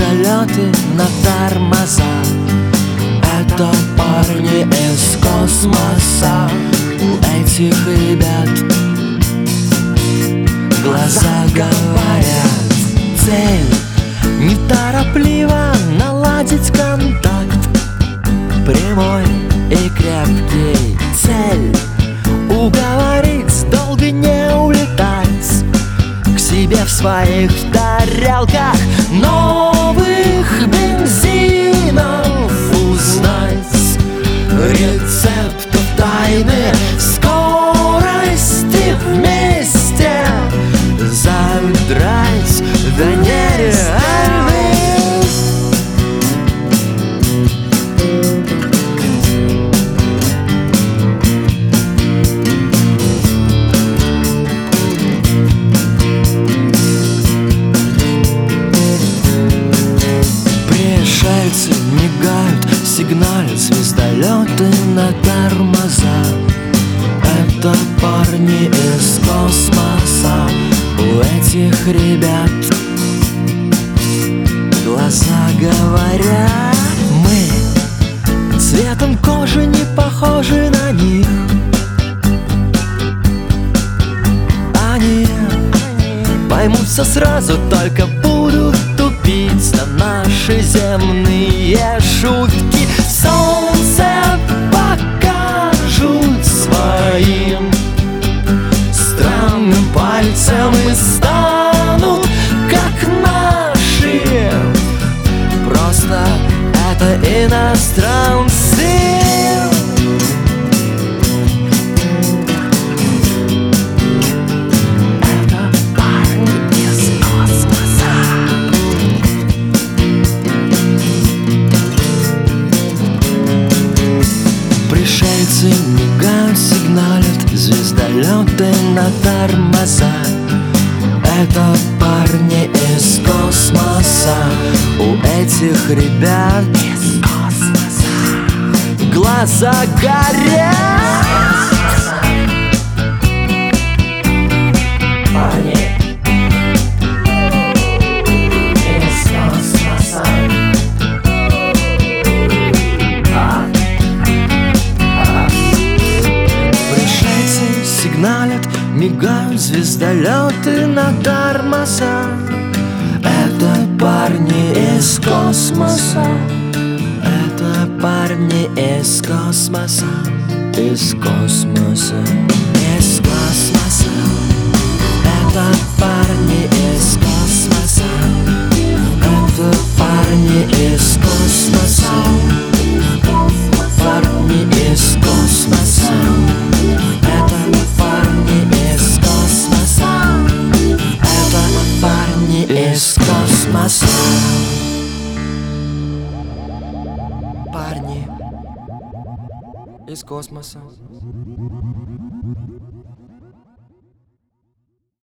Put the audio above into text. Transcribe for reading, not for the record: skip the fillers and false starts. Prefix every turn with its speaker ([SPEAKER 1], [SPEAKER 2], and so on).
[SPEAKER 1] звездолеты на тормоза. Это парни из космоса. У этих ребят глаза говорят. Цель неторопливо наладить контакт, прямой и крепкий. Цель уговорить долго не улетать к себе в своих тарелках. Новых бензинов узнать, рецептов тайны, скорости вместе задрать до нереальных. Пришельцы мигают, сигналят звездолеты на тормоза. Это парни из космоса. У этих ребят глаза говорят. Мы цветом кожи не похожи на них. Они поймутся сразу, только будут тупить на наши земные шутки. Солнце покажут своим странным пальцем и станут как наши. Просто это иностранцы. Это парни из космоса. Пришельцы мигают, сигналят звездолеты на тормоза. Это парни из космоса. У этих ребят из космоса глаза горят. Парни из космоса. Пришельцы сигналят, мигают звездолеты на тормоза. Это парни из космоса. Это парни из космоса. Из космоса. Из космоса. Это парни из космоса. Это парни из космоса. Парни из космоса. Это парни из космоса. Это парни из космоса. Парни из космоса.